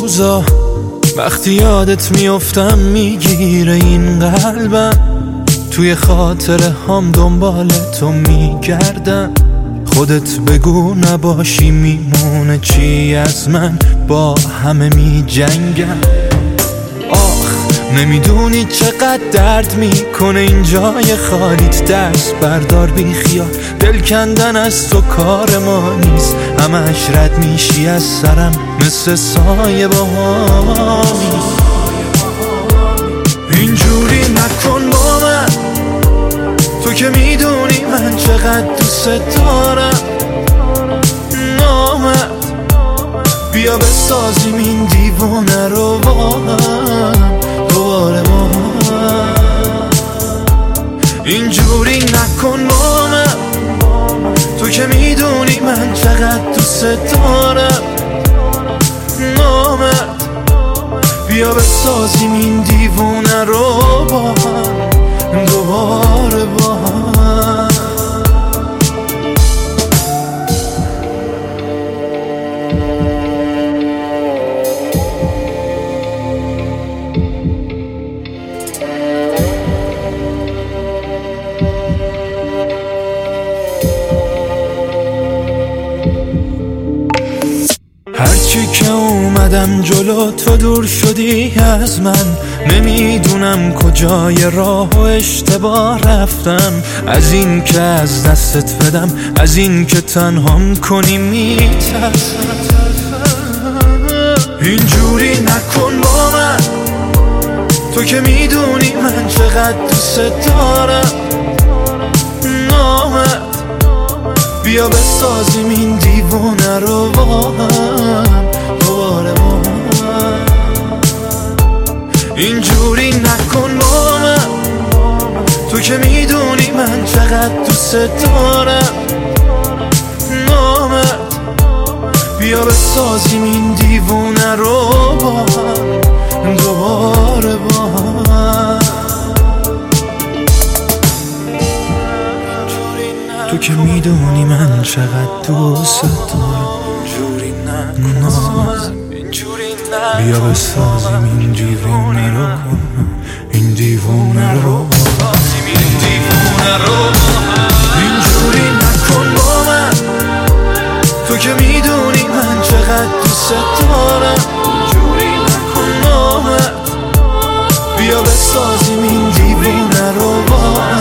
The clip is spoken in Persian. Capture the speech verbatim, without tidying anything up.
روزا وقتی یادت میافتم میگیره این قلبم، توی خاطره هم دنبال تو میگردم. خودت بگو نباشی میمونه چی از من، با همه میجنگم. آخ نمیدونی چقدر درد میکنه این جای خالیت، دست بردار بی خیال، دل کندن از تو کار ما نیست. همش رد میشی از سرم مثل سایه بهامی. اینجوری نکن با من، تو که میدونی من چقدر دوست دارم. نامد بیا بسازیم این دیوونه رو با هم دوباره با هم. اینجوری نکن با من، تو که میدونی من چقدر دوست دارم. نامد بیا بسازیم این دیوونه رو با هم دوباره با هم. هرچی که اومدم جلو تو دور شدی از من، نمیدونم کجای راه و اشتباه رفتم. از این که از دستت بدم، از این که تنهام کنی میترسم. اینجوری نکن با من، تو که میدونی من چقدر دوست دارم. نامد بیا بسازیم این دیوونه رو با هم دوباره با هم. اینجوری نکن با من، تو که میدونی من چقدر دوست دارم. نامد بیا بسازیم این دیوونه رو با هم دوباره با هم. تو که میدونی من چقدر دوست دارم. بیا بسازیم این دیوونه رو، این دیوونه رو، اینجوری نکن با من، تو که میدونی من چقدر دوست دارم. اینجوری نکن با من، بیا بسازیم این دیوونه رو با